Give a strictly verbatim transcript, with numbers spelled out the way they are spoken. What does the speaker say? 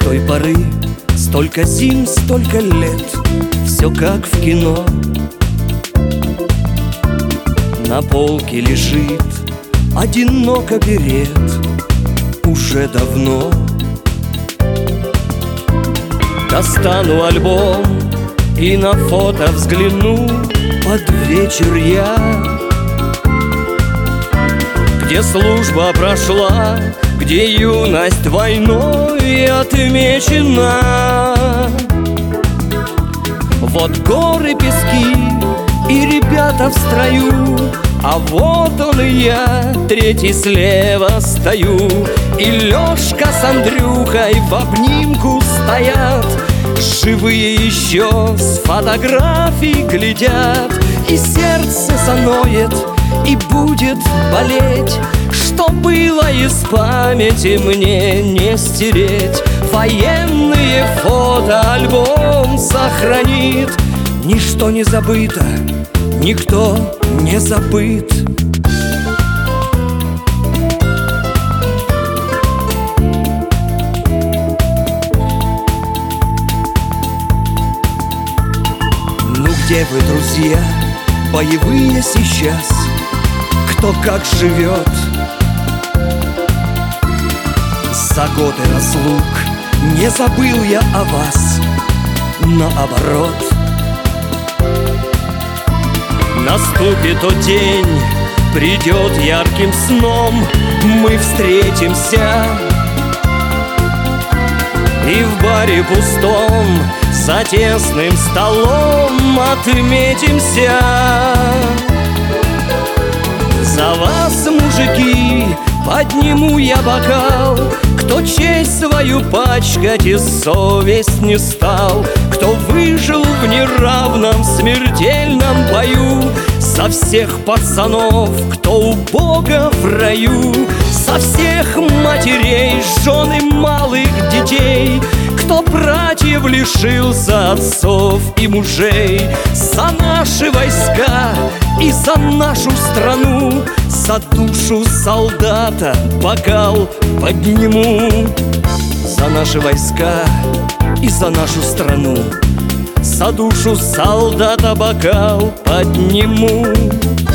той поры столько зим, столько лет, все как в кино. На полке лежит одиноко берет уже давно. Достану альбом и на фото взгляну под вечер я, где служба прошла, где юность войной отмечена. Вот горы, пески и ребята в строю, а вот он и я, третий слева стою. И Лёшка с Андрюхой в обнимку стоят, живые еще с фотографий глядят. И сердце заноет, и будет болеть, что было из памяти мне не стереть. Военные фото альбом сохранит, ничто не забыто, никто не забыт. Ну где вы, друзья, боевые сейчас? Кто как живет? За годы разлук не забыл я о вас, наоборот. Наступит тот день, придет ярким сном, мы встретимся и в баре пустом за тесным столом отметимся. За вас, мужики, подниму я бокал, кто честь свою пачкать и совесть не стал, кто выжил в неравном смертельном бою. За всех пацанов, кто у Бога в раю, за всех матерей, жен и малых детей, кто братьев лишился отцов и мужей. За наши войска и за нашу страну, за душу солдата бокал подниму. За наши войска и за нашу страну, за душу солдата бокал подниму.